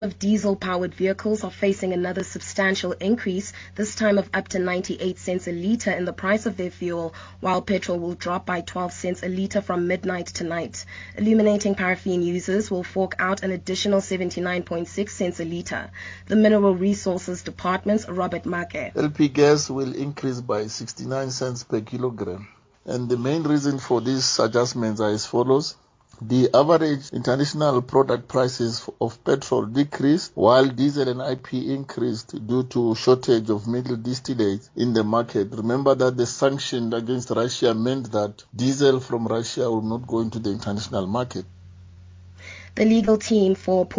of diesel-powered vehicles are facing another substantial increase, this time of up to 98 cents a litre in the price of their fuel, while petrol will drop by 12 cents a litre from midnight tonight. Illuminating paraffin users will fork out an additional 79.6 cents a litre. The Mineral Resources Department's Robert Make. LP gas will increase by 69 cents per kilogram. And the main reason for these adjustments are as follows. The average international product prices of petrol decreased, while diesel and IP increased due to shortage of middle distillates in the market. Remember that the sanction against Russia meant that diesel from Russia will not go into the international market. The legal team for